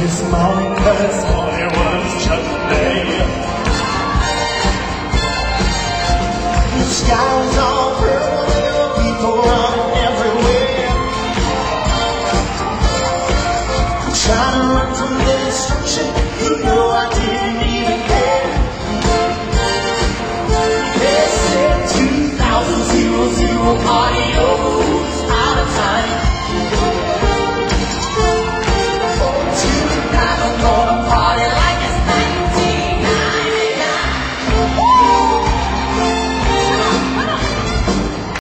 this morning, 'cause morning was just a day. The sky was